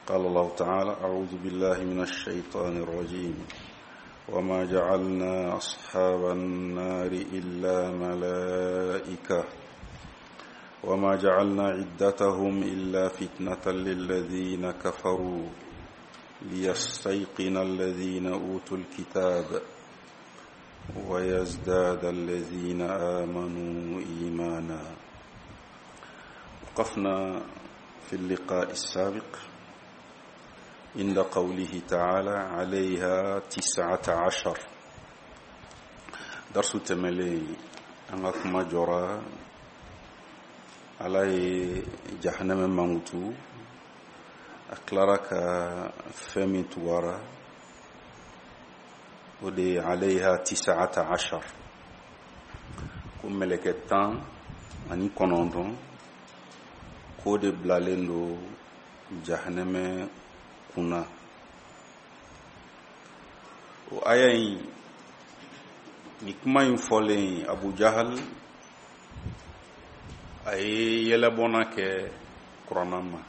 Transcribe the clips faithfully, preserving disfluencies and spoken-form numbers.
قال الله تعالى: أعوذ بالله من الشيطان الرجيم وما جعلنا أصحاب النار إلا ملائكة وما جعلنا عدتهم إلا فتنة للذين كفروا ليستيقن الذين أوتوا الكتاب ويزداد الذين آمنوا إيمانا. وقفنا في اللقاء السابق عند قوله تعالى: عليها تسعة عشر. درس تملي أنك مجرى على جهنم موتو أكلارك فمي توارا ودي عليها تسعة عشر كم ملكتان أني كنوندون كود بلالندو جهنم كنا وآيين نكما ينفولين أبو جهل أي يلبونا كي كرانما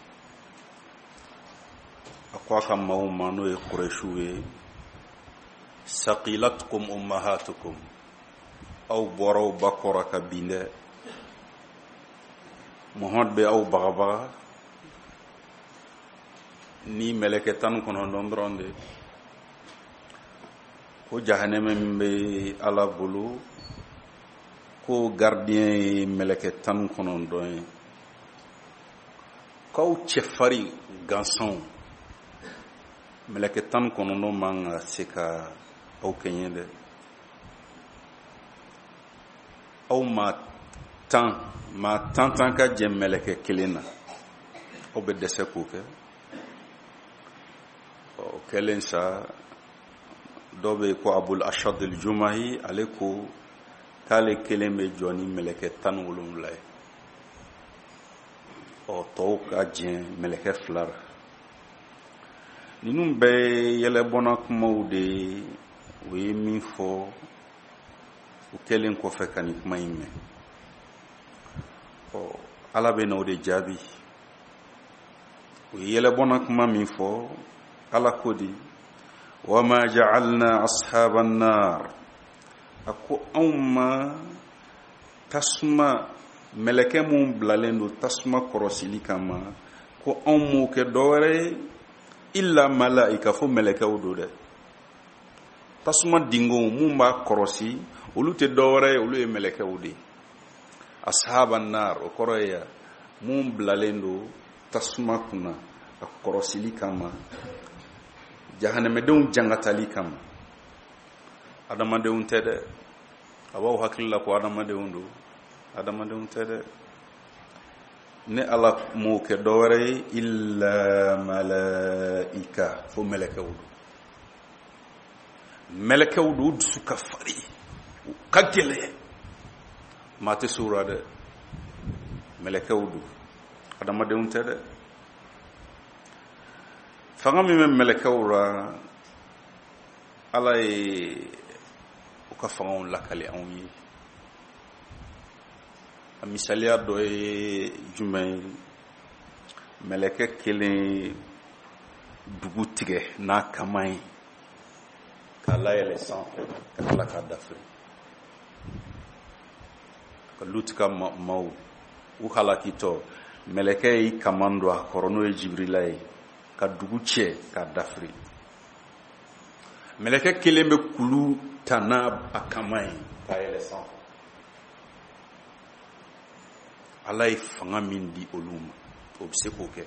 أقواك موما نوي قرشوه سقيلتكم أمهاتكم أو برو بكرة بينه محمد بي أو بغبغ ni meleketan kono ndondronde ko jahannama mbe ala bulu ko gardien meleketan kono ndon ko chefari ganson meleketan kono no manga seka au kenyende au ma tan ma tan tan ka jem meleke kelena obedese kuke kelen sa dobe ko abul ashad al jumahi aleko kale keleme joni meleke tan wolum lay o to ka jen meleke flar ninum be yele bonak mawde we mi fo o kelen ko fekani mayme o ala be no de jabi we yele bonak mami fo ala kodi wama ja'alna ashaban nar ako umma tasma meleke mum blalendo tasma korosili kama ko ummu ke dore illa malaika fo meleke odode tasma dingo mumba korosi ulute dore ulu e meleke odi ashaban nar o koroya mum blalendo tasma kuna korosili kama jahannama deun jangatali kam adama deun tede abaw hakilla ko adama deun do adama deun tede ne ala mo ke dore illa malaika fo melekawdu melekawdu suka fari kagele mate sura de melekawdu adama deun tede fanga mi men melekawra alay o ka fanga lakali anwi amisalia do e jumay meleke kele dugu tige na kamay kala ele san kala ka dafri ko lutka maw u halakito meleke yi kamando akorono e jibrilay ka dugu che ka dafri meleke kelembe kulu tanab akamai ka elesan alay fanga mindi oluma obseko ke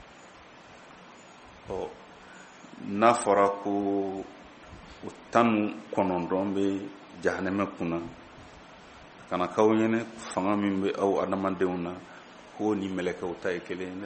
o na fara ko utan konondombe jahannama kuna kana kawnyene fanga mimbe au adamandeuna ko ni meleke utay kelende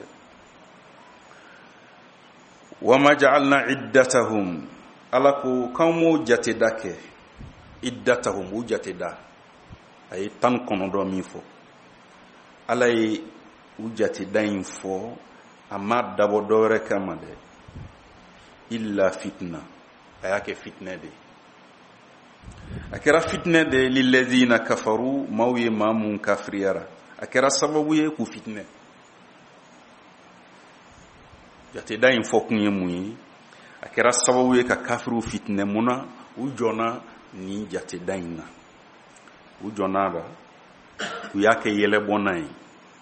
wama ja'alna iddatahum alaku kamu jatedake iddatahum ujateda ay tan kono do mi fo alay ujateda info amma dabo dore kamade illa fitna ayake fitna de akira fitna de lilladhina kafaru mawi mamun kafriyara akira sababu ye ku fitna jate da in fo kun ye mun ye a kɛra sababu ye ka kafiru fitnɛ mun na u jɔna ni jate da in na u jɔna da u y'a kɛ yɛlɛbɔnna ye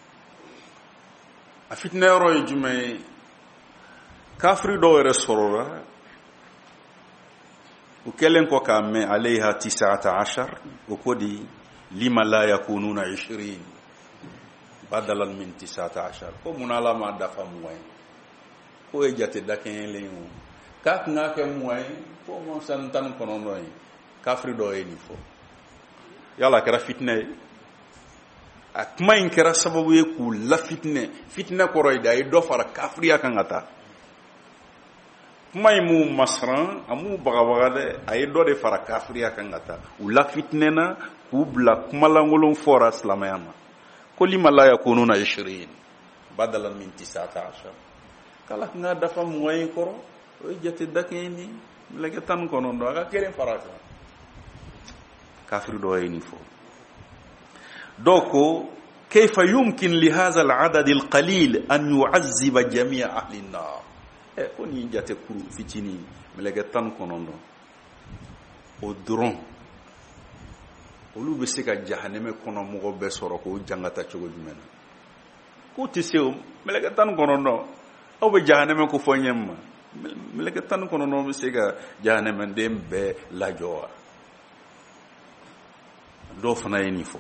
a fitnɛ yɔrɔ ye jumɛn ye kafiri dɔw yɛrɛ sɔrɔla u kɛlen kɔ k'a mɛn alayha tis'ata ashar o ko di lima la yakununa ishrin badalan min tis'ata ashar ko mun ala ma dafa muwai ko e jate da kɛɲɛlen o k'a kun ka kɛ muwai ko mo san tan kɔnɔntɔn ye kafiri dɔw ye nin fɔ yala kɛra fitnɛ ye a kuma in kɛra sababu ye k'u la fitnɛ fitnɛ kɔrɔ ye da ye dɔ fara kafiriya kan ka taa kuma in m'u masran a m'u bagabaga dɛ a ye dɔ de fara kafiriya kan ka taa u la fitnɛna k'u bila kumalankolon fɔra silamɛya ma ko lima la yakununa ishrin badalan min tis'ata ashar kala kun ka dafa mugan in kɔrɔ o ye jate da kɛɲɛ ni mɛlɛkɛ tan ni kɔnɔntɔn a ka kelen fara kan kafiri dɔ ye nin fɔ dɔw ko kayfa yumkin li hadha al-adad al-qalil an yu'azziba jami'a ahli an-nar e ko ni jate kuru fitini mɛlɛkɛ tan ni kɔnɔntɔn o dɔrɔn olu bɛ se ka jahanɛmɛ kɔnɔ mɔgɔ bɛɛ sɔrɔ k'o jangata cogo jumɛn na k'u tɛ se o mɛlɛkɛ tan ni kɔnɔntɔn aw bɛ jahanɛmɛ ko fɔ ɲɛ ma mɛlɛkɛ tan ni kɔnɔntɔn bɛ se ka jahanɛmɛden bɛɛ lajɔ wa dɔw fana ye nin fɔ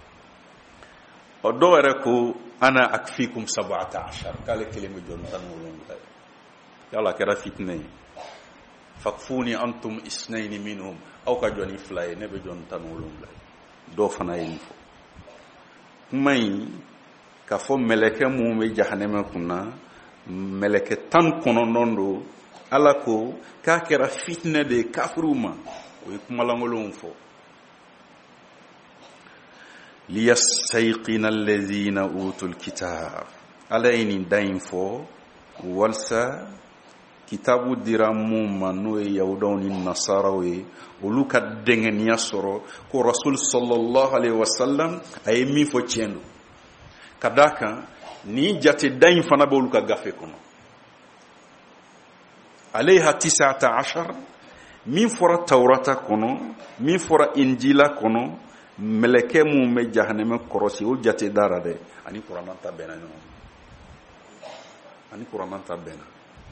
o dɔw yɛrɛ ko ana akfikum sab'ata ashar k'ale kelen bɛ jɔn tan ni wolonwula ye yala kɛra fitinɛ ye fakfuni antum isnayni minhum aw ka jɔn ni fila ye ne bɛ jɔn tan ni wolonwula ye dɔw fana ye nin fɔ kuma in k'a fɔ mɛlɛkɛ mun bɛ jahanɛmɛ kunna mɛlɛkɛ tan kɔnɔntɔn don ala ko k'a kɛra fitinɛ de ye kafiriw ma o ye kumalankolonw fɔ liyastayqina alladhina utul kitab ala ye nin da in fɔ walsa kitabu dira mun ma n'o ye yahudaw ni nasaraw ye olu ka dɛngɛniya sɔrɔ ko rasul sallallahu alaihi wasallam a ye min fɔ tiɲɛ don ka d'a kan ni jate da in fana bɛ olu ka gafe kɔnɔ alayha tis'ata ashar min fɔra tawrata kɔnɔ min fɔra injila kɔnɔ mɛlɛkɛ mun bɛ jahanɛmɛ kɔrɔsi o jate dara dɛ ani kuranna ta bɛnna ɲɔgɔn ani kuranna ta bɛnna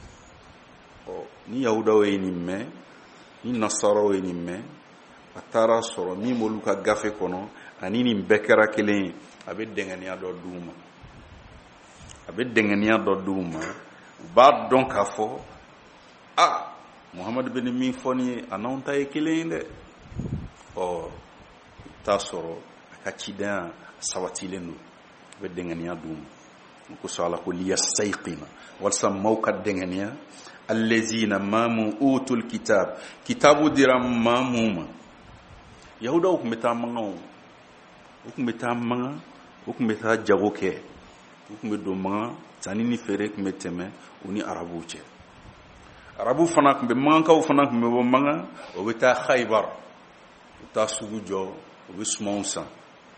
ɔ ni yahudaw ye nin mɛn ni nasaraw ye nin mɛn a taara sɔrɔ min b'olu ka gafe kɔnɔ ani nin bɛɛ kɛra kelen ye a bɛ dɛngɛniya dɔ d'u ma a bɛ dɛngɛniya dɔ d'u ma u b'a dɔn k'a fɔ a muhamadu bɛ nin min fɔ nin ye a n'anw ta ye kelen ye dɛ ɔ t'a sɔrɔ a ka cidenya sabatilen don a bɛ dɛngɛniya d'u ma ko sɔ ala ko liyastayqina walasa maaw ka dɛngɛniya allazina maamu utul kitab kitabu dira maamu ma yahudaw tun bɛ taa mankan o tun bɛ taa mankan o tun bɛ taa jago kɛ u tun bɛ don mankan sanni ni feere tun bɛ tɛmɛ u ni arabuw cɛ arabu fana tun bɛ mankankaw fana tun bɛ bɔ mankan o bɛ taa Khaybar u bɛ taa sugu jɔ u bɛ sumanw san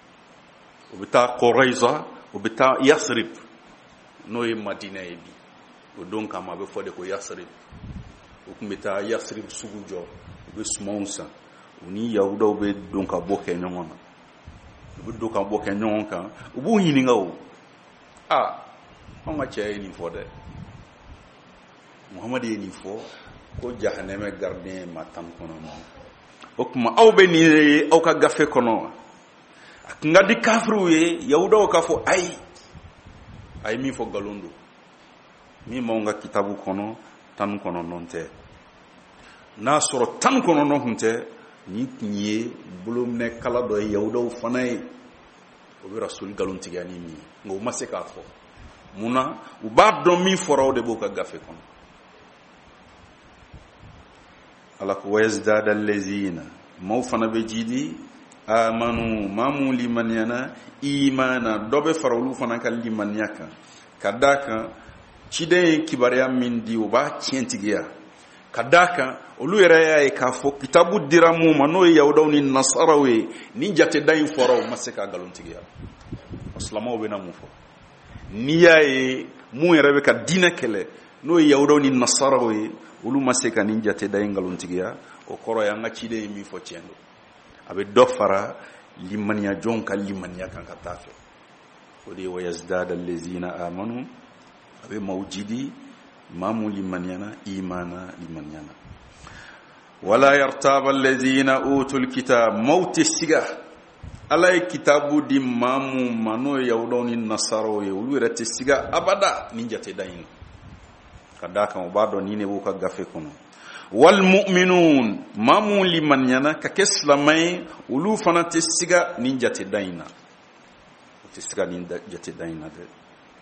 u bɛ taa Qurayza u bɛ taa Yasrib n'o ye Madina ye bi o don kama a bɛ fɔ de ko Yasrib u tun bɛ taa Yasrib sugu jɔ u bɛ sumanw san u ni yahudaw bɛ don ka bɔ kɛ ɲɔgɔn na u bɛ don ka bɔ kɛ ɲɔgɔn kan u b'u ɲininka o a anw ka cɛ ye nin fɔ dɛ Muhamadu ye nin fɔ ko jahanɛmɛ gardien ye maa tan kɔnɔntɔn o tuma aw bɛ nin ye aw ka gafe kɔnɔ wa a tun ka di kafiriw ye yahudaw k'a fɔ ayi a ye min fɔ nkalon don min b'anw ka kitabu kɔnɔ tan kɔnɔntɔn tɛ n'a sɔrɔ tan kɔnɔntɔn tun tɛ nin tun ye bolominɛ kala dɔ ye yahudaw fana ye o bɛ rasuli nkalon tigɛ ni min ye nka u ma se k'a fɔ munna u b'a dɔn min fɔra o de b'o ka gafe kɔnɔ ala ko wayazdada allazina maaw fana bɛ jidi amanu maa mun limaniyana imana dɔ bɛ fara olu fana ka limaniya kan ka d'a kan ciden ye kibaruya min di o b'a tiɲɛtigiya ka d'a kan olu yɛrɛ y'a ye k'a fɔ kitabu dira mun ma n'o ye yahudaw ni nasaraw ye ni jateda in fɔra o ma se k'a nkalontigiya silamɛw bɛ na mun fɔ n'i y'a ye mun yɛrɛ bɛ ka diinɛ kɛlɛ no yawdo ni nasaraw ye olu ma se ka nin jate da ngalontigiya o koro ya nga cide mi fo cendo abe do fara limaniya jon ka limaniya kan ka tafe o de wa yazdada allazina amanu abe mawjidi mamu limaniyana imana limaniyana wala yartaba allazina utul kitab mawt siga alay kitabu di mamu mano yawdo ni nasaro ye ulu rete siga abada nin jate dayin kadaka mo bado ni ne bu ka gafe kono wal mu'minun mamu liman yana ka keslamay ulu fana te siga nin jate dayina te siga nin jate dayina de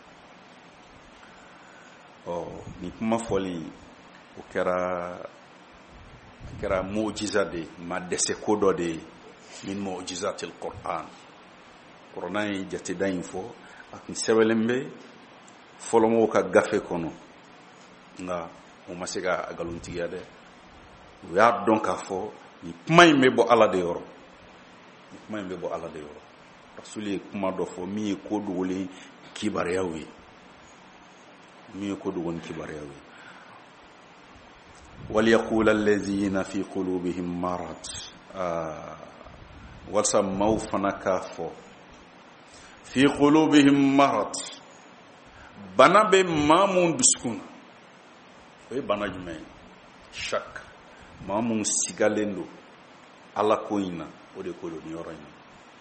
oh ni kuma foli o kera kera mu'jiza de ma dese kodo de min mu'jizatil qur'an qur'an jate dayin fo ak sewelembe folomo ka gafe kono nga o masega agaluntiya de ya don ka fo ni kuma me bo ala de yoro ni kuma me bo ala de yoro rasuli kuma do fo mi ko do woni kibar yawi mi ko do woni kibar yawi wal yaqul allazina fi qulubihim marad ah wal samaw fanaka fo fi qulubihim marad banabe mamun duskun oye bana jumɛn shak mamu sigalendo ala ko ina o de ko do ni yoro ina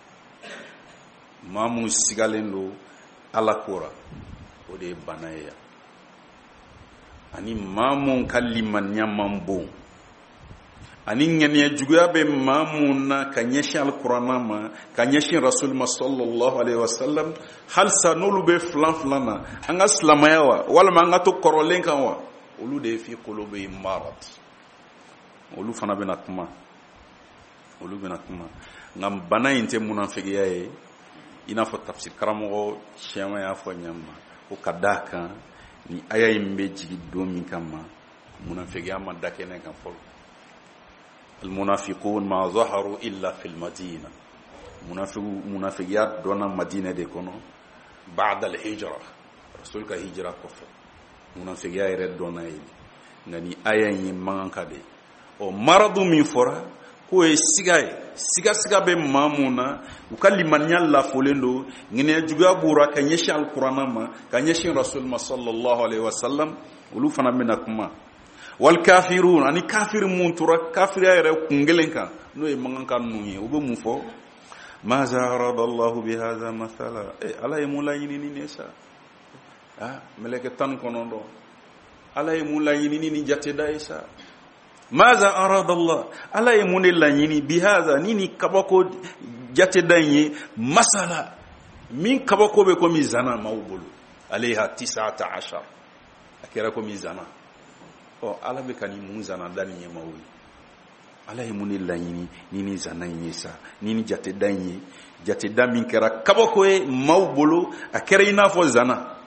mamu sigalendo ala kora o de bana ya ani mamu kalimanya mambo ani ngene juguya be mamu na kanyeshi alqur'ana ma kanyeshi rasul sallallahu alaihi wasallam hal sanulu be flan flana anga slamayawa wala manga to korolen kanwa olu de fi qulubi marad olu fana bena kuma olu bena kuma ngam bana inte munafiqiya ye ina fo tafsir karamo shema ya fo nyamma o kadaka ni aya imbe jigi do min kama munafiqiya ma dakene kan fol al munafiqun ma zaharu illa fil madina munafiqu munafiqiyat dona madina de kono ba'da al hijra rasul ka hijra ko fo munafiqiya ire dona yi ngani aya yi manka de o maradu min fora ko e sigaye siga siga be mamuna ukalimanya la folendo ngene juga bura kanyeshi alqur'ana ma kanyeshi rasul sallallahu alaihi wasallam ulu fana mena kuma wal kafirun ani kafir mun tura kafir ire kungelenka no e manka nunyi obo mu fo ma zarada allah bi hadha mathala e ala ymulayini ni nesa ah meleke tan konondo ala ymulayini ni jate daisa maza arada Allah ala yemune lanyini bihaza nini kabako jate danye masala min kabako be ko mizana mawbulu alaiha tis'ata ashar akira ko mizana o ala be kani muzana dani yemawi ala yemune lanyini nini zana yisa nini jate danye jate damin kera kabako e mawbulu akira ina fo zana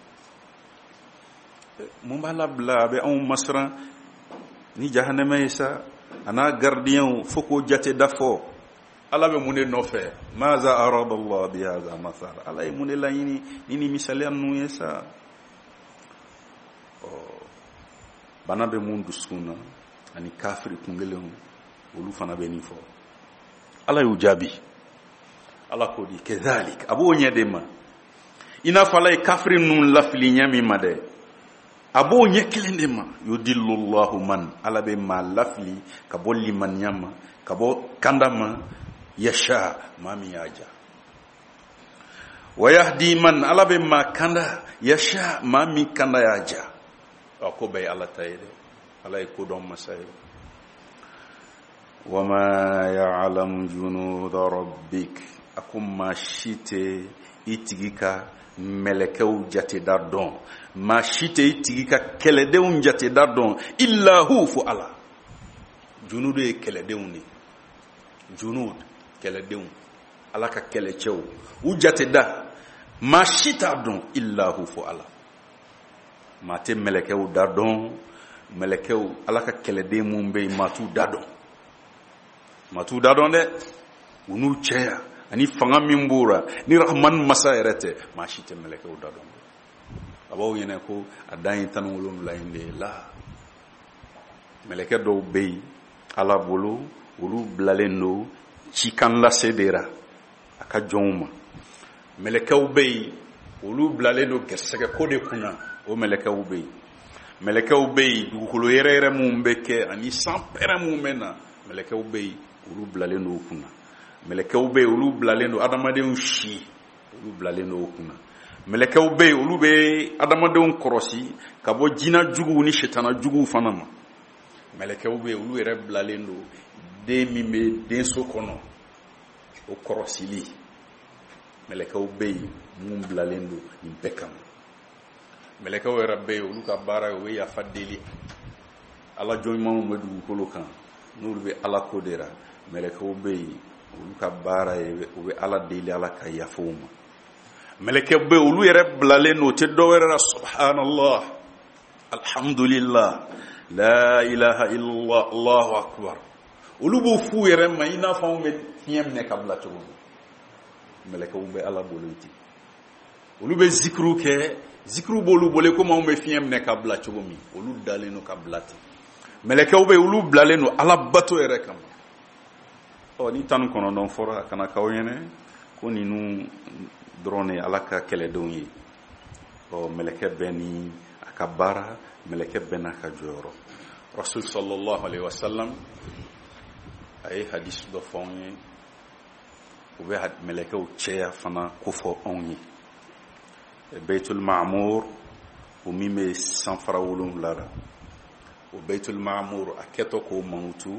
mumbala bla be on masra ni jahannama isa ana gardien foko jate dafo ala be mune nofe maza arada Allah bi hadha mathal ala mune layini nini misali anu isa oh bana be mundu suna ani kafiri kungelemu ulu fana be nifo ala yujabi ala ko di kedhalik abu nyedema ina fala kafiri nun lafli nyami made abo nyekilende ma yudillu Allahu man alabe ma lafli kabo liman nyama kabo kandama yasha mami yaja wayahdi man alabe ma kanda yasha mami kanda yaja akobe ala tayde alay ko don masay wama ya'lamu junud rabbik akum shite itigika melekeu jate dardon ma shite itigika keledeun jate dardon illa hu fu ala junud e keledeun ni junud keledeun ala ka kelechew u jate da ma shita don illa hu fu ala ma te melekeu dardon melekeu ala ka kelede mumbe matu dadon matu dadon de unu cheya ani fanga mimbura ni rahman masairete ma shite meleke udadon abaw ɲɛna ko a dan ye tan ni wolonwula in de ye la mɛlɛkɛ dɔw bɛ yen ala bolo olu bilalen don cikan lase de ra a ka jɔnw ma mɛlɛkɛw bɛ yen olu bilalen don gɛrɛsɛgɛ ko de kunna o mɛlɛkɛw bɛ yen mɛlɛkɛw bɛ yen dugukolo yɛrɛ yɛrɛ minnu bɛ kɛ ani san pɛrɛ minnu bɛ na mɛlɛkɛw bɛ yen olu bilalen don o kunna mɛlɛkɛw bɛ yen olu bilalen don adamadenw si olu bilalen don o kunna mɛlɛkɛw bɛ yen olu bɛ adamadenw kɔrɔsi ka bɔ jinɛ juguw ni sitana juguw fana ma mɛlɛkɛw bɛ yen olu yɛrɛ bilalen don den min bɛ denso kɔnɔ o kɔrɔsili mɛlɛkɛw bɛ yen mun bilalen don nin bɛɛ kama mɛlɛkɛw yɛrɛ bɛ yen olu ka baara ye o bɛ yafa deli ala jɔnɲumanw bɛ dugukolo kan n'olu bɛ ala ko de la mɛlɛkɛw bɛ yen olu ka baara ye o bɛ ala deli ala ka yafa o ma mɛlɛkɛw bɛ yen olu yɛrɛ bilalen don o tɛ dɔwɛrɛ la subhanallah alhamdulillah la ilaha illallah allahu akbar olu b'u f'u yɛrɛ ma i n'a fɔ anw bɛ fiɲɛ minɛ ka bila cogo min mɛlɛkɛw bɛ ala bolo ten olu bɛ zikiru kɛ zikiru b'olu bolo komi anw bɛ fiɲɛ minɛ ka bila cogo min olu dalen don ka bila ten mɛlɛkɛw bɛ olu bilalen don ala bato yɛrɛ kama ɔ ni tan ni kɔnɔntɔn fɔra a kana k'aw ɲɛna ko ninnu dɔrɔn de ala ka kɛlɛdenw ye ɔ mɛlɛkɛ bɛɛ ni a ka baara mɛlɛkɛ bɛɛ n'a ka jɔyɔrɔ rasul sallallahu alaihi wasallam a ye hadisi dɔ fɔ anw ye u bɛ mɛlɛkɛw cɛya fana ko fɔ anw ye beitul ma'mur o min bɛ sanfara wolonwula la o beitul ma'mur a kɛtɔ k'o mankutu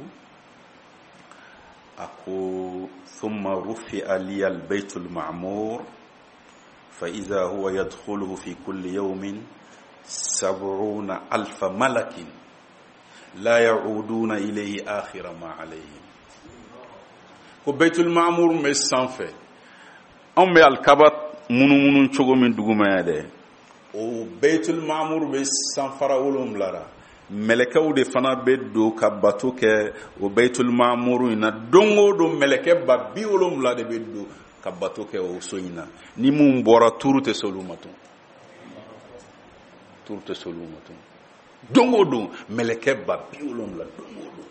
a ko thumma rufi'a liya al-beitul ma'mur fa idha huwa yadkhuluhu fi kulli yawmin sab'una alfa malakin la ya'uduna ilayhi akhira ma alayhim ko beitul ma'mur me sanfɛ an bɛ alkaba munumunu cogo min duguma ya dɛ o beitul ma'mur bɛ sanfara wolonwula la mɛlɛkɛw de fana bɛ don ka bato kɛ o beitul ma'mur in na don o don mɛlɛkɛ ba bi wolonwula de bɛ don ka bato kɛ o so in na ni mun bɔra turu tɛ se olu ma tun turu tɛ se olu ma tun don o don mɛlɛkɛ ba bi wolonwula don o don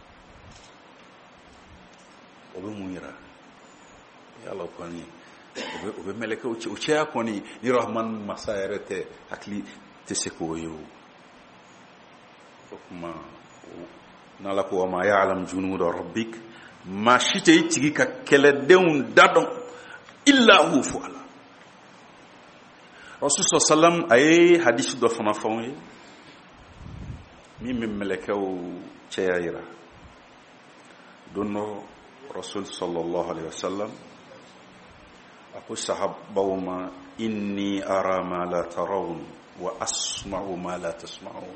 o bɛ mun yira yala kɔni o bɛ mɛlɛkɛw cɛ o cɛya kɔni ni rahman masa yɛrɛ tɛ hakili tɛ se k'o ye o o kuma n'ala ko ma ya'lam junuda rabbik maa si tɛ i tigi ka kɛlɛdenw da dɔn illa hu fo ala rasul sallam a ye hadisi dɔ fana fɔ anw ye min bɛ mɛlɛkɛw cɛya yira don dɔ rasul sallallahu alaihi wasallam ako sahabaw ma inni ara ma la tarawun wa asma'u ma la tasma'un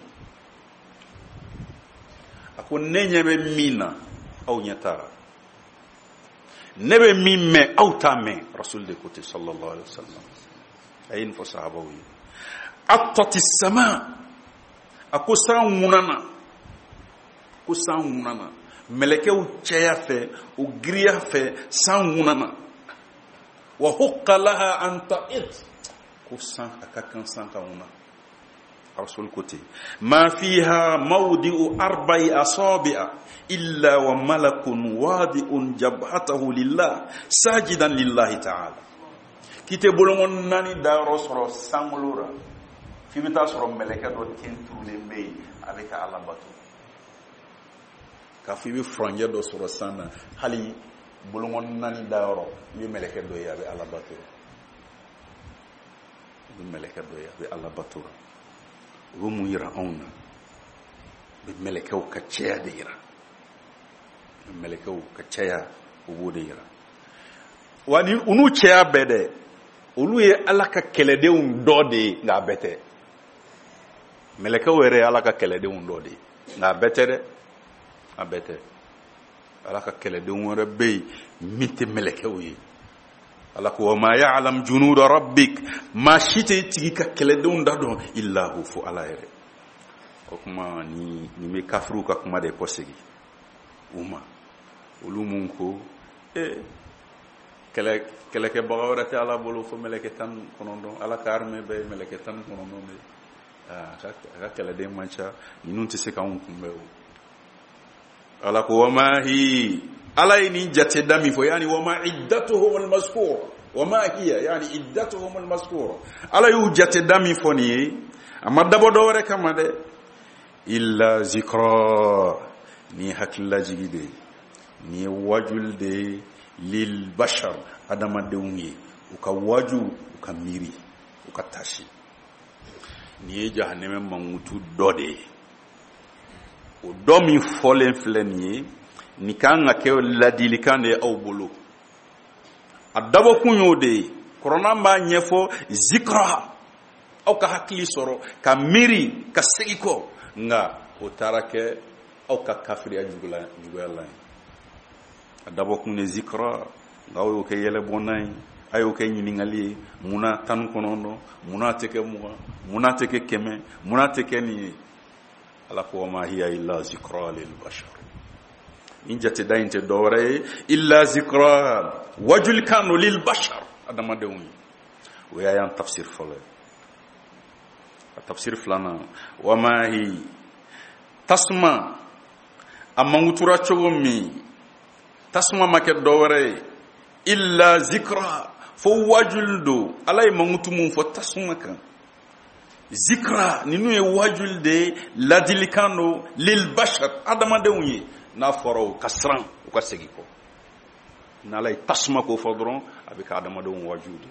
ako ne ɲɛ bɛ min na aw ɲɛ t'a ne bɛ min mɛn aw t'a mɛn rasul de ko ten sallallahu alaihi wasallam a ye nin fɔ sahabaw ye atati sama a ko san ŋunana ko san ŋunana mɛlɛkɛw cɛya fɛ o giriya fɛ san ŋunana wa hukka laha an ta'id ko san a ka kan san ka ŋuna rasul ko ten ma fiha mawdi'u arba'i asabi'a illa wa malakun wadi'un jabhatahu lillah sajidan lillahi ta'ala kite bolongon nani daro sɔrɔ sankolo ra fi bɛ taa sɔrɔ mɛlɛkɛ dɔ ten turulen bɛ yen a bɛ ka ala bato k'a fɔ i bɛ furanjɛ dɔ sɔrɔ san na hali bolongon nani dayɔrɔ i bɛ mɛlɛkɛ dɔ ye a bɛ ala bato i bɛ mɛlɛkɛ dɔ ye a bɛ ala bato o bɛ mun yira anw na u bɛ mɛlɛkɛw ka cɛya de yira mɛlɛkɛw ka cɛya o b'o de yira wa ni unu cɛya bɛɛ dɛ olu ye ala ka kɛlɛdenw dɔ de ye nka a bɛɛ tɛ mɛlɛkɛw yɛrɛ ye ala ka kɛlɛdenw dɔ de ye nka a bɛɛ tɛ dɛ a bɛɛ tɛ ala ka kɛlɛdenw wɛrɛ bɛ yen min tɛ mɛlɛkɛw ye ala ko wa ma ya'lam junuda rabbik maa si tɛ tigi ka kɛlɛdenw da dɔn illa hu fo ala yɛrɛ o kuma ni ni bɛ kafiriw ka kuma de kɔsegi u ma olu mun ko e kele kele ke bagawra ta ala bolo fo meleke tan konondo ala karme be meleke tan konondo be ah ka kele de mancha ninun ti se ka on kumbe ala ko wama hi ala ni jate dami fo yani wama iddatuhum almazkur wama hiya yani iddatuhum almazkur ala yu jate dami fo ni amma dabo do rek amade illa zikra ni hakilla jigide ni wajulde lil bashar adama deungi uka waju uka miri uka tashi ni jahannama mangutu dode o domi folen fleni ni kanga ke ladilikande aw bolo adabo kunyo de corona ma nyefo zikra aw ka hakli soro ka miri ka segiko nga o tarake aw ka kafiri ajugula jugala adabo kunne zikra ngawo ke yele bonay ayo ke nyiningali muna tan konondo muna teke muwa muna teke keme muna teke ni ala ko ma hiya illa zikra lil bashar injate dainte dore illa zikra wajul kanu lil bashar adama dewni wa yan tafsir fala tafsir flana wa ma hi tasma amangutura chogomi tasma make dore illa zikra fo wajuldo alay mangutumun fo tasma kan zikra ninu e wajulde ladilikano lil bashar adama dewni na foro kasran ko segiko na lay tasma ko fodron abika adama dewni wajudi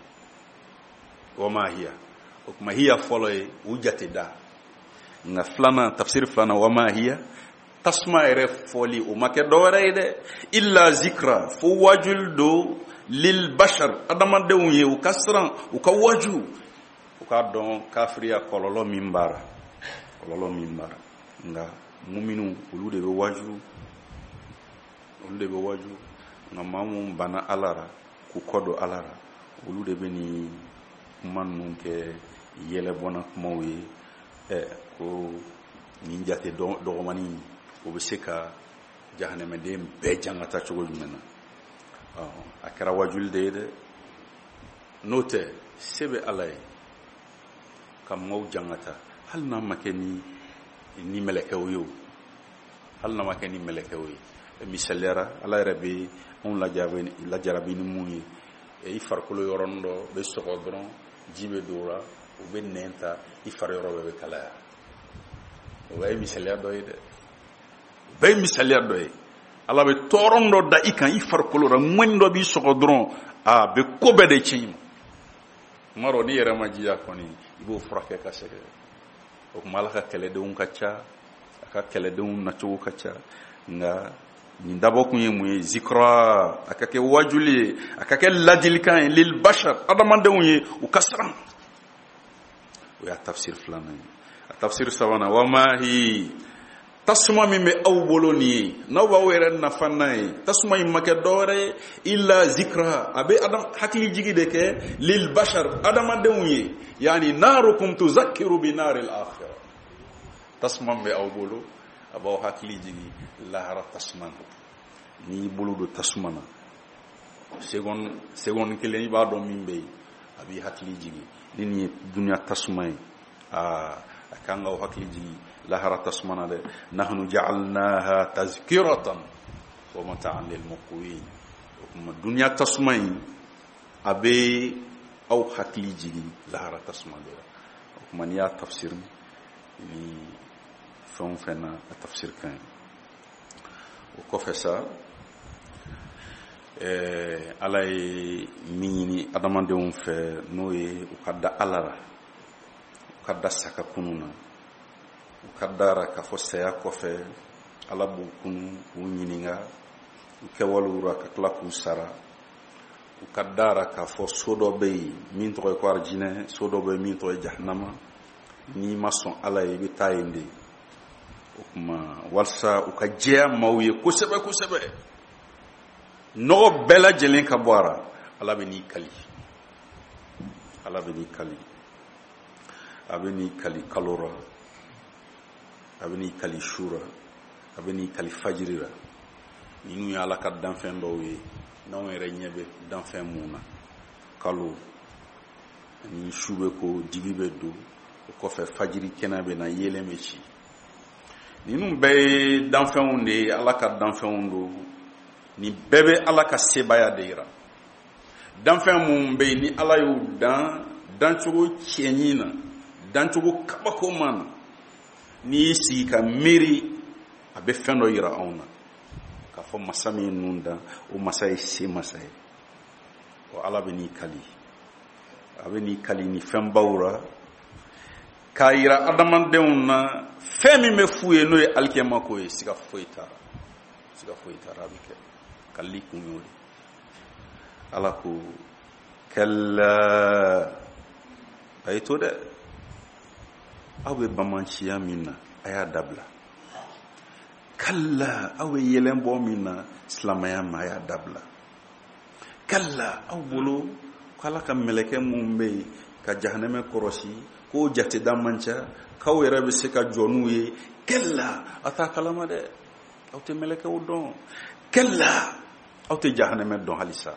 wa ma hiya o ma hiya foloy wujate da nga flana tafsir flana wa ma hiya tasma ere foli o make doreyde illa zikra fo wajuldo lil bashar adama dewni o kasran o ka waju o ka don kafriya kololo mimbara kololo mimbara nga muminu ulude be waju ulude be waju nga mamu bana alara ku kodo alara ulude be ni mannu ke yele bona mowi e ko ni jate do do mani o be seka jahannama dem be jangata chogo jumena ah akara wajulde de note sebe alay kam mo jangata hal na makeni ni meleke yo hal na makeni meleke yo misalera ala rabbi on la jabe la jarabi ni muyi e farkulo yorondo be sokodron jibe dora o be nenta i farero be kala o way misalera doyde be misalera doy ala be torondo da ikan i farkulo ra mwendo bi sokodron a be kobe de chim maro ni yera majiya koni ibo frake ka sege o malaka kele de un kacha aka kele de un nacho kacha nga ni dabo kunye mu zikra akake wajuli akake ladilkan lil bashar adamande unye u kasran o ya tafsir flana tafsir sawana wa ma hi tasma mi me awboloni nawa were na fanay tasma mi make dore illa zikra abe adam hakli jigide ke lil bashar adamande unye yani narukum tuzakkiru bi naril akhirah tasma mi awbolo abo hakli jigi lahara tasman ni buludo tasmana segon segon kele ba do mimbe abi hakli jigi ni dunya tasmay a akanga o hakli jigi lahara tasmana de nahnu ja'alnaha tazkiratan wa mata'an lil muqwin kuma dunya tasmay abe au hakli jigi lahara tasmana de kuma ni ya tafsir ni fon fena tafsir kan o ko fessa eh alay mini adamande on fe noye o kadda alara o kadda saka kununa o kaddara ka fosteya ko fe alabu kunu wunyininga o kewalura ka klaku sara o kaddara ka fo sodobe min to ko arjine sodobe min to jahannama ni mason alay bi tayinde kuma walsa o ka jea mawye ko sebe ko sebe no bela jelen ka boara ala be ni kali ala be ni kali abeni kali kalora abeni kali shura abeni kali fajrira ni ala ka dan fen do we n'anw yɛrɛ ɲɛ bɛ danfɛn mun na kalo ni su bɛ ko dibi bɛ don o kɔfɛ fajiri kɛnɛ bɛ na yelen bɛ ci ninnu bɛɛ ye danfɛnw de ye ala ka danfɛnw don ni bɛɛ bɛ ala ka sebaya de yira danfɛn mun bɛ yen ni ala y'o dan dancogo cɛɲi na dancogo kabako na n'i y'i sigi ka miiri a bɛ fɛn dɔ yira anw na k'a fɔ masa min ye nun dan o masa ye se masa ye o ala bɛ n'i kali a bɛ n'i kali ni fɛn baw la k'a yira adamadenw na fɛn min bɛ f'u ye n'o ye alikiyama ko ye siga foyi t'a la siga foyi t'a la a bɛ kɛ kali kun y'o de ala ko kalla a ye to dɛ aw bɛ bamanciya min na a y'a dabila kalla aw bɛ yɛlɛn bɔ min na silamɛya ma a y'a dabila kalla aw bolo ko ala ka mɛlɛkɛ mun bɛ yen ka jahanɛmɛ kɔrɔsi k'o jateda man ca k'aw yɛrɛ bɛ se ka jɔ n'u ye kalla a t'a kalama dɛ aw tɛ mɛlɛkɛw dɔn kalla aw tɛ jahanɛmɛ dɔn halisa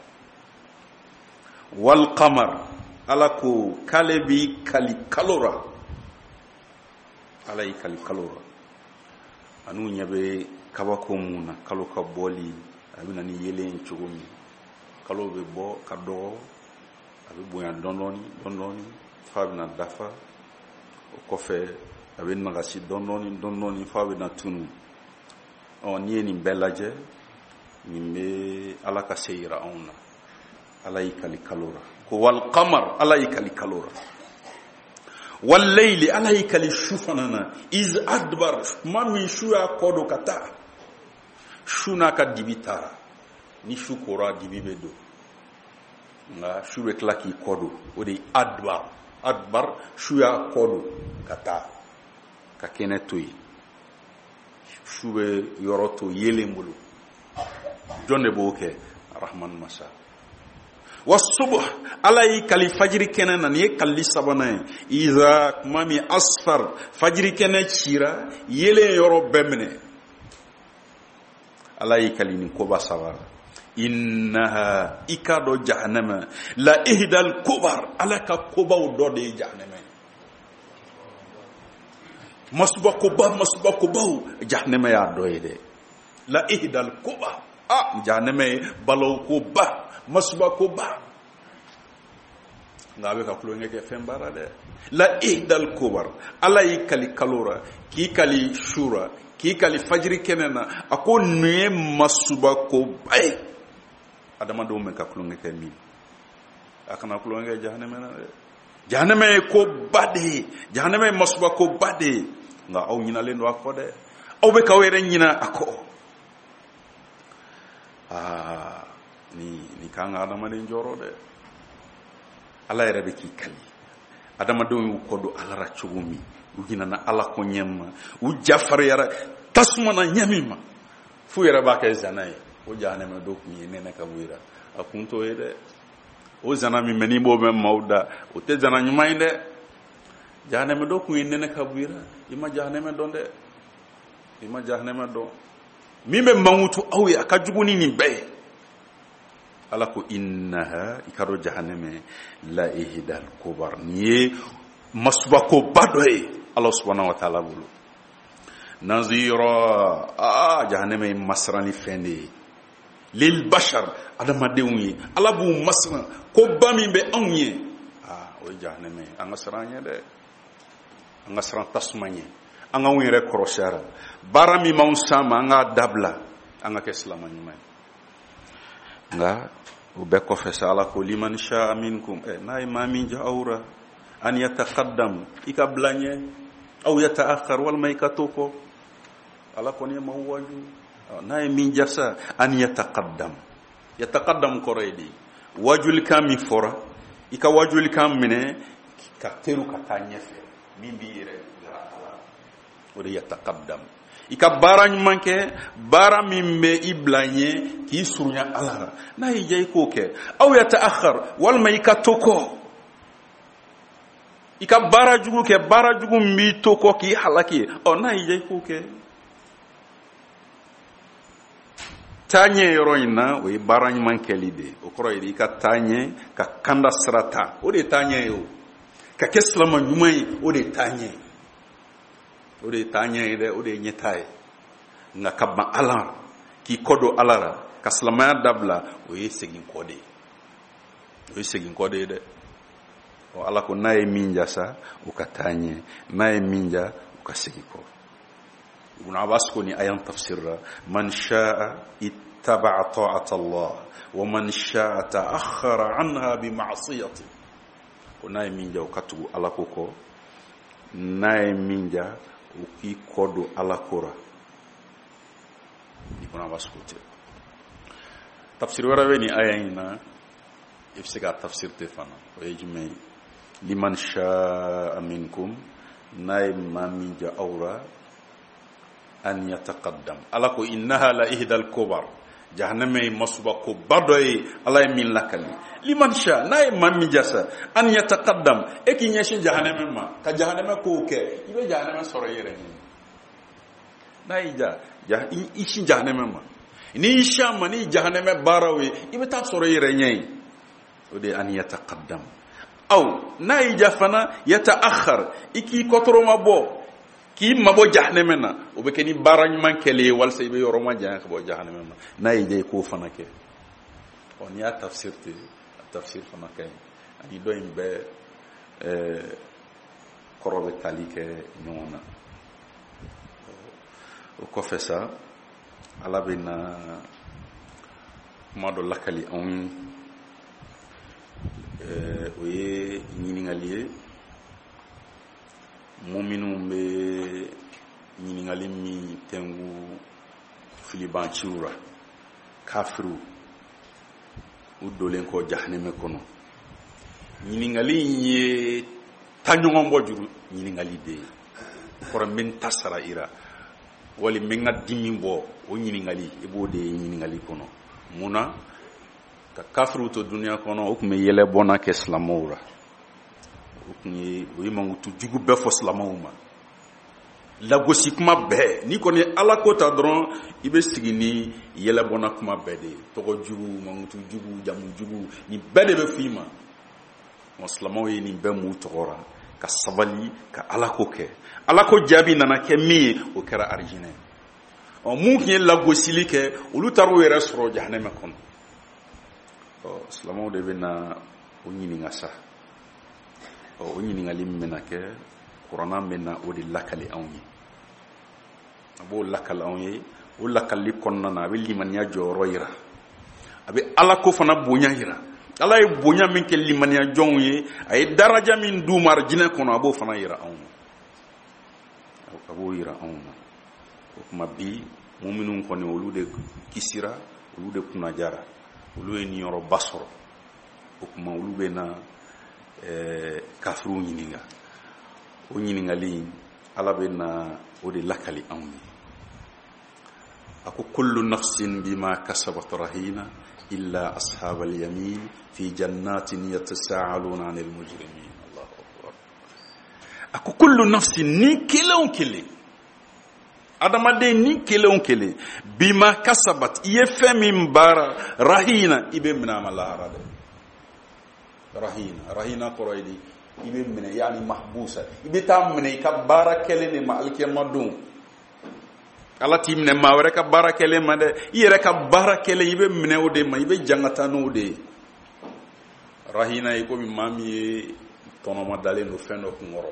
wal qamar ala ko k'ale bi kali kalo ra ala y'i kali kalo ra an'u ɲɛ bɛ kabako mun na kalo ka bɔli a bɛ na ni yelen cogo min kalo bɛ bɔ ka dɔgɔ a bɛ bonya dɔɔni dɔɔni fa bɛ na dafa o kɔfɛ a bɛ nagasi dɔɔni dɔɔni fa bɛ na tunu ɔ n'i ye nin bɛɛ lajɛ nin bɛ ala ka se yira anw na ala y'i kali kalo ra ko wal qamar ala y'i kali kalo ra wal layli ala y'i kali su fana na iz adbar ma min su y'a kɔ don ka taa su n'a ka dibi taara ni su kora dibi bɛ don nka su bɛ tila k'i kɔ don o de ye adbar adbar su y'a kɔ don ka taa ka kɛnɛ to yen su bɛ yɔrɔ to yelen bolo jɔn de b'o kɛ rahman masa wa subh ala y'i kali fajiri kɛnɛ na nin ye kalili sabanan ye iza kuma min asfar fajiri kɛnɛ cira yelen yɔrɔ bɛɛ minɛ ala y'i kali nin koba saba innaha i k'a dɔn jahannama la ihdal kubar ala ka kobaw dɔ de ye jahannama ye masuba koba masuba kobaw jahannama y'a dɔ ye dɛ la ihdal kubar ah jahannama ye balaw koba masuba koba nka a bɛ ka tulonkɛ kɛ fɛn baara dɛ la ihdal kubar ala y'i kali kalora k'i kali shura k'i kali fajiri kɛnɛ na a ko nin ye masuba koba ye adamadenw bɛ ka tulonkɛ kɛ min a kana tulonkɛ kɛ jahannama na dɛ jahannama ye koba de ye jahannama ye masuba koba de ye nka aw ɲinalen don a kɔ dɛ aw bɛ k'aw yɛrɛ ɲina a kɔ aa ni ni kan ka adamaden jɔrɔ dɛ ala yɛrɛ bɛ k'i kali adamadenw y'u kɔ don ala la cogo min u ɲinana ala ko ɲɛ ma u jafariyara tasuma na ɲɛ min ma f'u yɛrɛ b'a kɛ zana ye o jahannama dɔ tun ye nɛnɛ ka bɔ yen a kun t'o ye dɛ o zana min mɛ n'i b'o mɛn maaw da o tɛ zana ɲuman ye dɛ jahannama dɔ tun ye nɛnɛ ka bɔ yen i ma jahannama dɔn dɛ i ma jahannama dɔn min bɛ mankutu aw ye a ka jugu ni nin bɛɛ ye ala ko innaha i ka dɔn jahannama la ihdal kubar nin ye masubakoba dɔ ye ala subhanahu wa ta'ala bolo nazira ah jahannama ye masirani fɛn de ye lil bashar adamadenw ye ala b'u masira koba min bɛ anw ye ah o ye jahannama ye an ka siran ɲɛ dɛ an ka siran tasuma ɲɛ an k'anw yɛrɛ kɔrɔsiyara baara min b'anw s'an ma an k'a dabila an ka kɛ silama ɲuman ye nka o bɛɛ kɔfɛ sa ala ko liman sha'a minkum eh n'a ye maa min ja aw ra an yataqaddam i ka bila ɲɛ aw yata'akhkhar walima i ka to kɔ ala kɔni ye maaw waju n'a ye min ja sa an yataqaddam yataqaddam kɔrɔ ye de wajulikan min fɔra i ka wajulikan minɛ ka teru ka taa ɲɛfɛ min b'i yɛrɛ o de yataqaddam i ka baara ɲuman kɛ baara min bɛ i bila ɲɛ k'i surunya ala la n'a y'i diya i k'o kɛ aw yata'akhkhar walima i ka to kɔ i ka baara jugu kɛ baara jugu min b'i to kɔ k'i halaki ɔ n'a y'i diya i k'o kɛ tanye yoro ina o barany mankelide o koro iri ka tanye ka kanda srata o de tanye yo ka keslama nyumai o de tanye o de tanye de o de nyetaye nga kabba ala ki kodo alara ka slama dabla o yesegin kode o yesegin kode de o ala ko naye minja sa o ka tanye naye minja o ka segiko ibn Abbas ko ni ayan tafsirra man sha'a ittaba'a ta'ata Allah wa man sha'a ta'akhkhara anha bi ma'siyati ko naye minja o katu ala ko ko naye minja o ki kodo ala kora ibn Abbas ko te tafsir wara weni ayina ifsika tafsir te fana o yejme liman sha'a minkum naye minja awra an yataqaddam ala ko innaha la ihdal kubar jahannama masuba ko badoy ala min lakali liman sha nay mammi jasa an yataqaddam e ki nyeshin jahannama ma ka jahannama ko ke ibe jahannama soro yere ni nay ja ja ishi jahannama ma ni shama ni jahannama barawi ibe ta soro yere nyai o de an yataqaddam aw nay jafana yataakhar iki kotoroma bo ki mabo jahannama na o be keni barany man kele wal say be yoro ma jang ko jahannama ma nay je ko fana ke on ya tafsir te tafsir fana ke ani do imbe euh korobe talike nona o ko fessa ala bina mado lakali on euh o ye nyini ngaliye mu'minu be ñiningali mi tengu filiban ciura kafiru udolen ko jahannama kono ñiningali ye tañongo bojuru ñiningali de ko min tasara ira wali min ngadimi bo o ñiningali e bo de ñiningali kono muna ka kafiru to dunya kono o kuma yele bona ke islamura ni o yimangutu jugu be fo islamuma la gosi kuma be ni ko ni ala ko ta dron ibe sigini yele bona kuma be de to go jugu mangutu jugu jamu jugu ni be de be fima muslimo yi ni be mu tora ka sabali ka ala ko ke ala ko jabi nana ke mi o kera arjine o mu ki la gosi like ulu taro yere soro jahannama kon o islamo de be na o nyini ngasa o nyini ngali menake qur'ana menna o di lakali awni abo lakal awni o lakali konna na be limaniya joro yira abe ala ko fana bonya yira ala e bonya min ke limaniya jonye ay daraja min dumar jina kono abo fana yira awni abo yira awna o kuma bi mu'minun koni olude kisira olude kunajara olude ni yoro basoro o kuma olube na eh kafiru ñininga o ñiningali ala be na o de lakali amni ako kullu nafsin bima kasabat rahina illa ashabal yamin fi jannatin yatasaaluna anil mujrimin Allahu akbar ako kullu nafsin ni kelon kele adama de ni kelon kele bima kasabat yefemi bara rahina ibe minama lahara de rahina rahina qoroidi ibe mine yani mahbusa ibe tam mine ka barakele ne ma alkiyama dum ala timne ma wara ka barakele ma de yere ka barakele ibe mine o de ma ibe jangata no de rahina iko mi mami tono ma dale no feno ko ngoro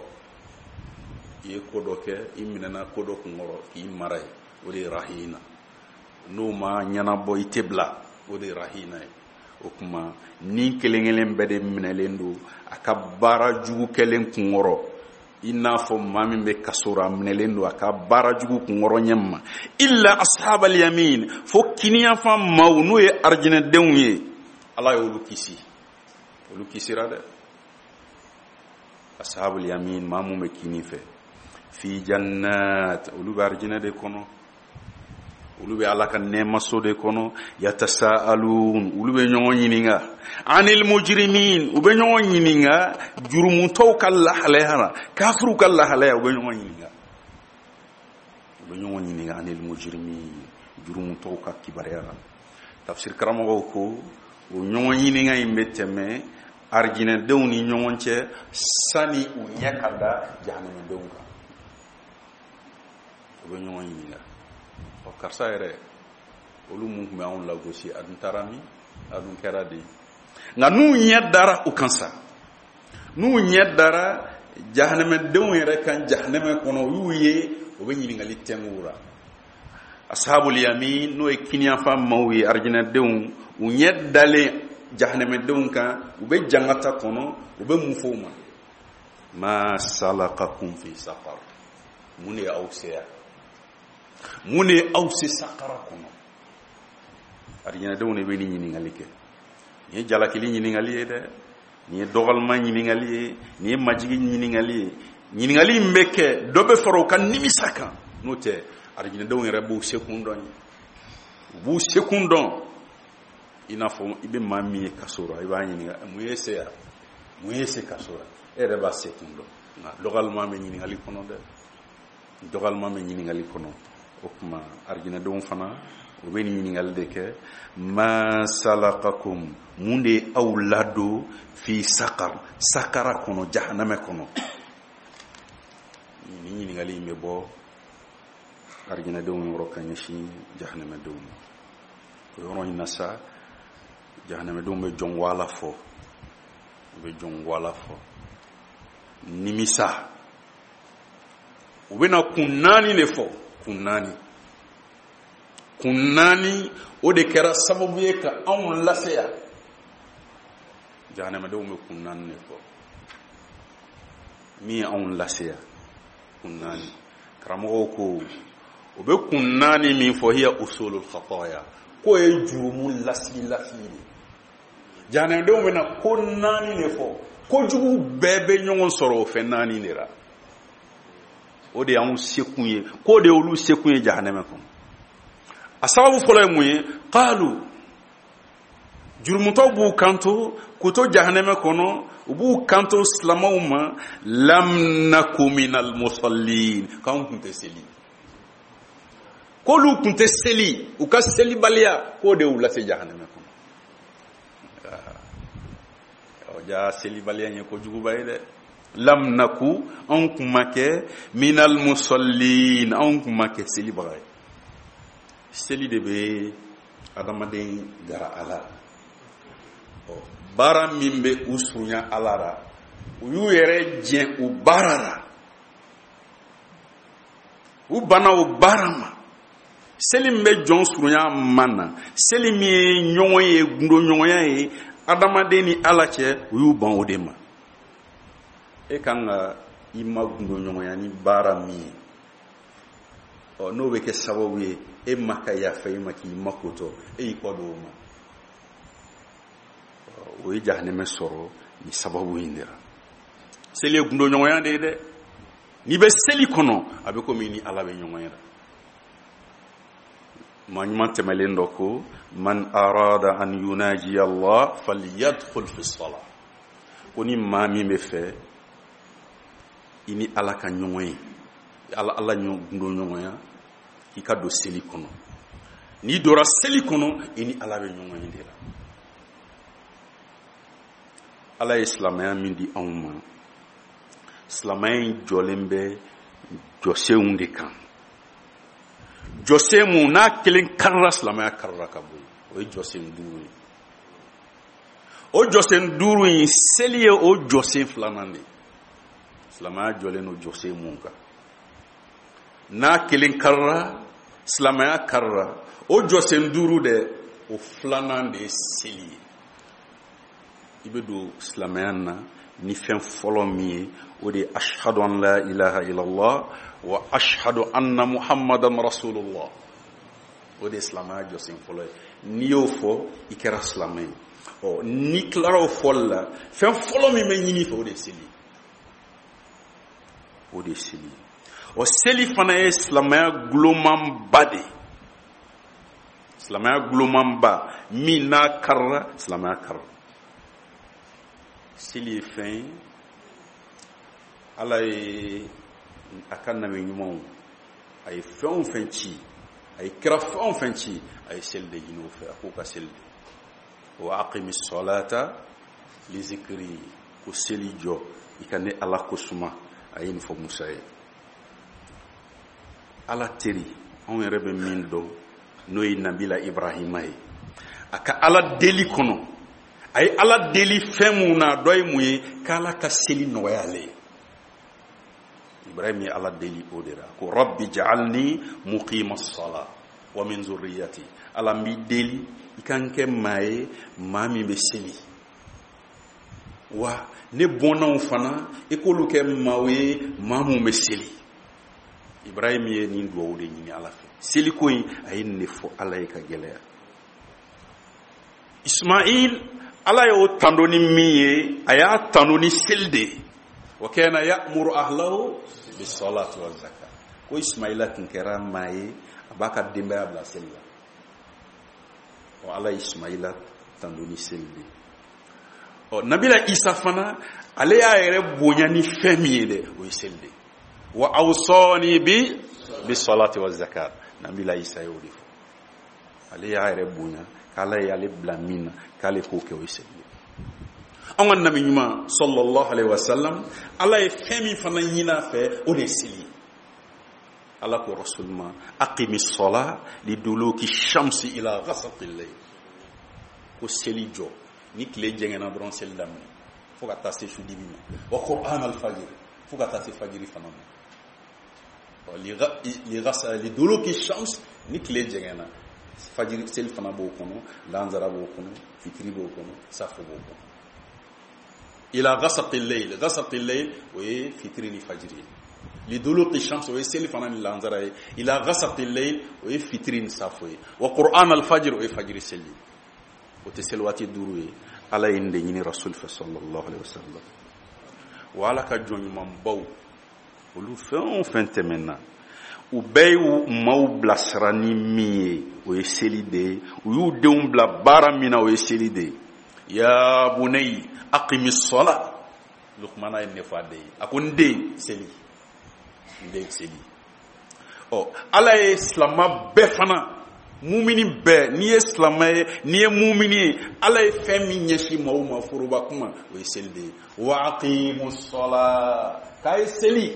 ye kodoke imine na kodok ngoro ki maray o de rahina no ma nyana boy tebla o de rahina o kuma ni kelengelen bede minelendo aka bara jugu kelen kungoro ina fo mami be kasura minelendo aka bara jugu kungoro nyamma illa ashabal yamin fo kiniya fa mawnu e arjina denwe ala yo lukisi lukisira de ashabul yamin mamu me kinife fi jannat ulu arjina de kono ulube ala kan nema sode kono yatasaalun ulube nyongo nyininga anil mujrimin ube nyongo nyininga jurumu taw kala halehana kafru kala halaya ube nyongo nyininga ube nyongo nyininga anil mujrimin jurumu tɔw ka kibaruya la tafsir karamɔgɔw ko o ɲɔgɔn ɲininga in bɛ tɛmɛ arijinɛdenw ni ɲɔgɔn cɛ sani u ɲɛ ka da jahanɛmɛdenw kan o bɛ ɲɔgɔn ɲininga ɔ karisa yɛrɛ olu mun tun bɛ anw lagosi a dun taara min a dun kɛra de nka n'u ɲɛ dara u kan sa n'u ɲɛ dara jahanɛmɛdenw yɛrɛ kan jahanɛmɛ kɔnɔ u y'u ye o bɛ ɲininkali tɛngu la ashabul yamin n'o ye kiniyanfan maaw ye arijinɛdenw u ɲɛ dalen jahanɛmɛdenw kan u bɛ jangata kɔnɔ u bɛ mun fɔ u ma ma salakakum fi saqar mun de y'aw se yan mun de y'aw se sakara kɔnɔ arijinɛdenw de bɛ nin ɲininkali kɛ nin ye jalakili ɲininkali ye dɛ nin ye dɔgɔlima ɲininkali ye nin ye majigi ɲininkali ye ɲininkali in bɛ kɛ dɔ bɛ fara u ka nimisa kan n'o tɛ arijinɛdenw yɛrɛ b'u sekun dɔn ye u b'u sekun dɔn i n'a fɔ i bɛ maa min ye kaso la i b'a ɲininka mun ye se yan mun ye se kaso la e yɛrɛ b'a sekun dɔn nka dɔgɔlima bɛ ɲininkali kɔnɔ dɛ dɔgɔlima bɛ ɲininkali kɔnɔ o tuma arijinɛdenw fana u bɛ nin ɲininkali de kɛ ma salakakum mun de ye aw ladon fi sakar sakara kɔnɔ jahanamɛ kɔnɔ nin ɲininkali in bɛ bɔ arijinɛdenw yɔrɔ ka ɲɛsin jahanamɛdenw ma o yɔrɔ in na sa jahanamɛdenw bɛ jɔn wala fɔ u bɛ jɔn wala fɔ nimisa u bɛna kun naani de fɔ kun naani kun naani o de kɛra sababu ye ka anw lase yan jahanamɛdenw bɛ kun naani de fɔ min ye anw lase yan kun naani karamɔgɔw ko o bɛ kun naani min fɔ hiya usulul khataya k'o ye jurumu lasigi lasigi de jahanamɛdenw bɛna ko naani de fɔ kojugu bɛɛ bɛ ɲɔgɔn sɔrɔ o fɛn naani de la o de y'anw sekun ye k'o de y'olu sekun ye jahanamɛ kɔnɔ a sababu fɔlɔ ye mun ye qalu jurumutɔw b'u kanto k'u to jahanamɛ kɔnɔ u b'u kanto silamɛw ma lam naku minal musallin k'anw tun tɛ seli k'olu tun tɛ seli u ka selibaliya k'o de y'u lase jahanamɛ kɔnɔ ɔ ja selibaliya ye kojuguba ye dɛ lam naku anw tun ma kɛ minal musallin anw tun ma kɛ selibaga ye seli de bɛ adamaden gara ala ɔ baara min bɛ u surunya ala la u y'u yɛrɛ jɛn u baara la u banna o baara ma seli min bɛ jɔn surunya man na seli min ye ɲɔgɔn ye gundo ɲɔgɔnya ye adamaden ni ala cɛ u y'u ban o de ma e kan ka i ma gundo ɲɔgɔnya ni baara min ye ɔ n'o bɛ kɛ sababu ye e ma ka yafa i ma k'i makotɔ e y'i kɔ don o ma o ye jahanɛmɛ sɔrɔ ni sababu in de la seli ye gundo ɲɔgɔnya de ye dɛ n'i bɛ seli kɔnɔ a bɛ komi ni ala bɛ ɲɔgɔn ye la maa ɲuman tɛmɛlen dɔ ko man arada an yunaji Allah falyadkhul fi salah ko ni maa min bɛ fɛ i ni ala ka ɲɔgɔn ye ala ala gundo ɲɔgɔnya k'i ka don seli kɔnɔ n'i dora seli kɔnɔ i ni ala bɛ ɲɔgɔn ye de la ala ye silamɛya min di anw ma silamɛya in jɔlen bɛ jɔsenw de kan jɔsen mun n'a kelen karila silamɛya karila ka bɔ o ye jɔsen duuru ye o jɔsen duuru in seli ye o jɔsen filanan de ye silamɛya jɔlen don jɔsen mun kan n'a kelen karila silamɛya karila o jɔsen duuru de o filanan de ye seli ye i bɛ don silamɛya na ni fɛn fɔlɔ min ye o de ye ashhadu an la ilaha illallah wa ashhadu anna muhammadan rasulullah o de ye silamɛya jɔsen fɔlɔ ye n'i y'o fɔ i kɛra silamɛ ye ɔ n'i tilara o fɔli la fɛn fɔlɔ min bɛ ɲini fɛ o de ye seli o de ye seli ɔ seli fana ye silamɛya gulomanba de ye silamɛya gulomanba min n'a karila silamɛya karila seli ye fɛn ye ala ye a ka nabi ɲumanw a ye fɛn o fɛn ci ay kira fɛn fɛn ci ay seli de ɲini o fɛ a k'o ka seli de wa aqimi salata li zikri ko seli jɔ i ka ne ala ko suma a ye nin fɔ musa ye ala teri anw yɛrɛ bɛ min dɔn n'o ye nabila ibrahima ye a ka ala deli kɔnɔ a ye ala deli fɛn mun na dɔ ye mun ye k'ala ka seli nɔgɔya ale ye ibrahim ye ala deli o de la ko rabbi ja'alni muqima as-sala wa min zurriyati ala mi deli i kan kɛ maa ye maa min bɛ seli wa ne bɔnnaw fana i k'olu kɛ maaw ye maa mun bɛ seli ibrahim ye nin duwawu de ɲini ala fɛ seli ko in a ye nin de fɔ ala ye ka gɛlɛya ismail ala y'o tando ni min ye a y'a tando ni seli de ye wa kana ya'muru ahlahu bis-salati waz-zakat ko ismaila tun kɛra maa ye a b'a ka denbaya bila seli la wa ala ismaila tando ni seli de ɔ nabila isa fana ale y'a yɛrɛ bonya ni fɛn min ye dɛ o ye seli de wa awsani bi bis-salati waz-zakat nabila isa y'o de fɔ ale y'a yɛrɛ bonya k'ala ye ale bila min na k'ale k'o kɛ o ye seli de an ka nabi ɲuman sallallahu alaihi wasallam ala ye fɛn min fana ɲin'a fɛ o de ye seli ala ko rasul ma aqimi sala liduluki shamsi ila ghasaqi al-layl ko seli jɔ ni tile jɛngɛna dɔrɔn seli daminɛ fo ka taa se su dibi ma wa qur'an al-fajr fo ka taa se fajiri fana ma liduluki shams ni tile jɛngɛna fajiri seli fana b'o kɔnɔ lanzara b'o kɔnɔ fitiri b'o kɔnɔ safo b'o kɔnɔ ila ghasaqi al-layl ghasaqi al-layl o ye fitiri ni fajiri liduluki shams o ye seli fana ni lanzara ye ila ghasaqi al-layl o ye fitiri ni safo ye wa qur'an al-fajr o ye fajiri seli o tɛ seli waati duuru ye ala ye nin de ɲini rasul fɛ sallallahu alaihi wasallam wa ala ka jɔn ɲumanbaw olu fɛn o fɛn tɛmɛna u bɛɛ y'u maaw bilasira ni min ye o ye seli de ye u y'u denw bila baara min na o ye seli de ye ya bunayya aqimi s-salat Lukmana ye ne fa de ye a ko n den seli n den seli ɔ ala ye silama bɛɛ fana mumini bɛɛ n'i ye silama ye n'i ye mumini ye ala ye fɛn min ɲɛsin maaw ma foroba kuma o ye seli de ye wa aqimu s-salat k'a ye seli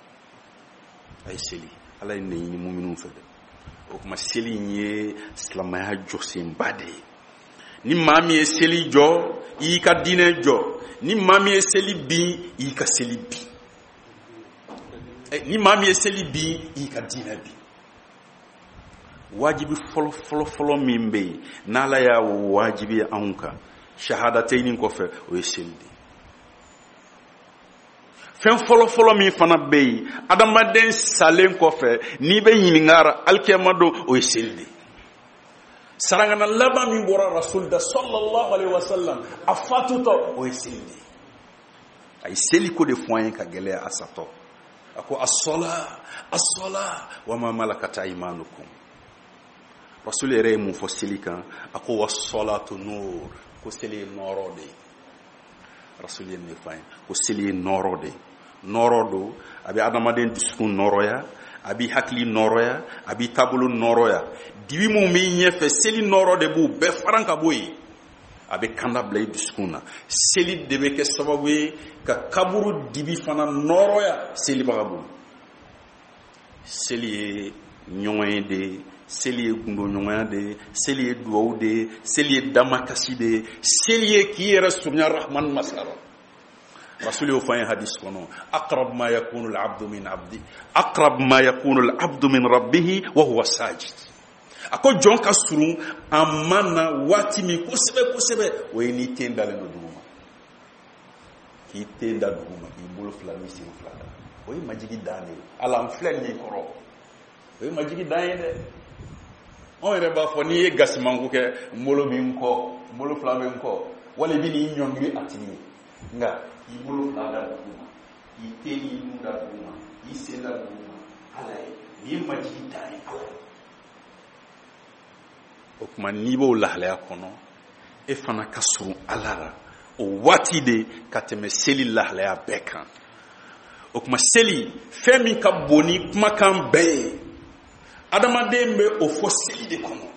a ye seli ala ye ne ɲini muminiw fɛ dɛ o kuma seli in ye silamaya jɔsenba de ye ni maa min ye seli jɔ i y'i ka diinɛ jɔ ni maa min ye seli bin i y'i ka seli bin ni maa min ye seli bin i y'i ka diinɛ bin wajibi fɔlɔ fɔlɔ fɔlɔ min bɛ yen n'ala y'a wajibi anw kan shahadatayni kɔfɛ o ye seli de fɛn fɔlɔ fɔlɔ min fana bɛ yen adamaden salen kɔfɛ n'i bɛ ɲininkara alikiyama don o ye seli de sarangana laban min bɔra rasul da sallallahu alaihi wasallam a fatutɔ o ye seli de a ye seli ko de fɔ an ye ka gɛlɛya a satɔ a ko as-sala as-sala wa ma malakat aymanukum rasul yɛrɛ ye mun fɔ seli kan a ko was-salatu nur ko seli ye nɔɔrɔ de ye rasul ye nin fɔ an ye ko seli ye nɔɔrɔ de ye nɔɔrɔ don a bɛ adamaden dusukun nɔɔrɔya a b'i hakili nɔɔrɔya a b'i taabolo nɔɔrɔya dibi mun b'i ɲɛfɛ seli nɔɔrɔ de b'u bɛɛ faran ka bɔ yen a bɛ kanda bila i dusukun na seli de bɛ kɛ sababu ye ka kaburu dibi fana nɔɔrɔya selibaga bolo seli ye ɲɔgɔn ye de seli ye gundoɲɔgɔnya de ye seli ye duwawu de ye seli ye damakasi de ye seli ye k'i yɛrɛ surunya rahman masara rasul y'o fɔ an ye hadisi kɔnɔ aqrab ma yakunu al-abdu min abdi aqrab ma yakunu al-abdu min rabbihi wa huwa sajid a ko jɔn ka surun a ma na waati min kosɛbɛ kosɛbɛ o ye n'i ten dalen don dugu ma k'i ten da dugu ma k'i bolo fila n'i sen fila da o ye majigi dan de ye ala n filɛ nin kɔrɔ o ye majigi dan ye dɛ anw yɛrɛ b'a fɔ n'i ye gasimanko kɛ n bolo bɛ n kɔ n bolo fila bɛ n kɔ wala i bɛ n'i ɲɔngiri a tigi ye nka i bolo fila da dugu ma i ten n'i nun da dugu ma i sen da dugu ma ala ye nin ye majigi dan ye ala ye o kuma n'i b'o lahalaya kɔnɔ e fana ka surun ala la o waati de ka tɛmɛ seli lahalaya bɛɛ kan o kuma seli fɛn min ka bon ni kumakan bɛɛ ye adamaden bɛ o fɔ seli de kɔnɔ.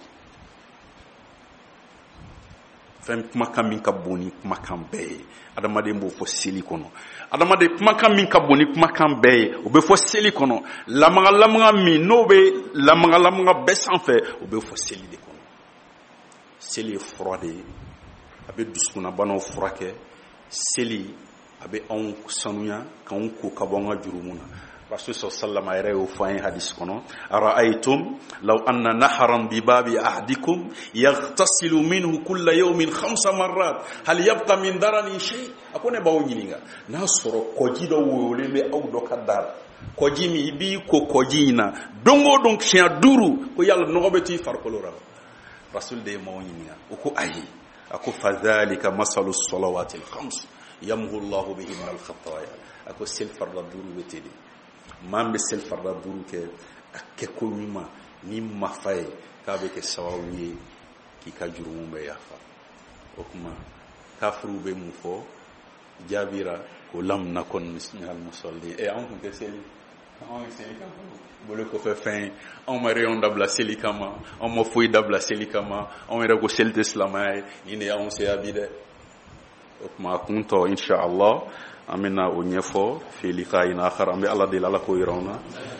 Fɛn kumakan min ka bon ni kumakan bɛɛ ye adamaden b'o fɔ seli kɔnɔ. Adamaden kumakan min ka bon ni kumakan bɛɛ ye o bɛ fɔ seli kɔnɔ. Lamaga lamaga min n'o bɛ lamaga lamaga bɛɛ sanfɛ o bɛ fɔ seli de kɔnɔ. Seli ye fura de ye, a bɛ dusukunnabanaw furakɛ. Seli a bɛ anw sanuya k'anw ko ka bɔ an ka jurumu na. Rasul sallallahu yɛrɛ y'o fɔ an ye hadisi kɔnɔ. Ara'aytum law anna naharan bi babi ahadikum yaghtasilu minhu kulla yawmin khamsa marrat hal yabqa min darani shay. A ko ne b'aw ɲininka n'a sɔrɔ kɔji dɔ woyolen bɛ aw dɔ ka da la, kɔji min i b'i ko kɔji in na don o don siɲɛ duuru, ko yala nɔgɔ bɛ t'i farikolo la? Rasul de ye maaw ɲininka, o ko ayi. A ko fadhalika masalu salawatil khams yamhu Allahu bihinna al-khataya. A ko seli farida duuru bɛ ten de. Maa min bɛ seli farida duuru kɛ a kɛko ɲuman ni mafa ye k'a bɛ kɛ sababu ye k'i ka jurumu bɛ yafa. O kuma kafiriw bɛ mun fɔ? Jaabira ko lam nakun minal musallin. Ɛ anw tun tɛ seli, anw ye seli kama bolo kɔfɛ fɛn, anw ma réunion dabila seli kama, anw ma foyi dabila seli kama, anw yɛrɛ ko seli tɛ silamɛya ye, nin de y'anw seya bi dɛ. O kuma a kun tɔ insha Allah an bɛna o ɲɛfɔ fi liqa'in akhar. An bɛ Ala deli Ala k'o yira an na.